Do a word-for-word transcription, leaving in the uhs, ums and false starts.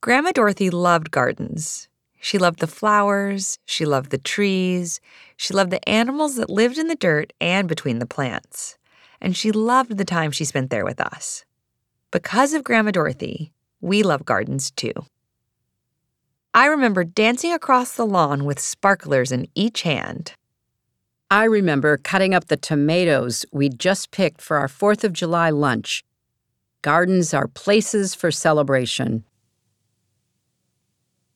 Grandma Dorothy loved gardens. She loved the flowers, she loved the trees, she loved the animals that lived in the dirt and between the plants. And she loved the time she spent there with us. Because of Grandma Dorothy, we love gardens too. I remember dancing across the lawn with sparklers in each hand. I remember cutting up the tomatoes we'd just picked for our fourth of July lunch. Gardens are places for celebration.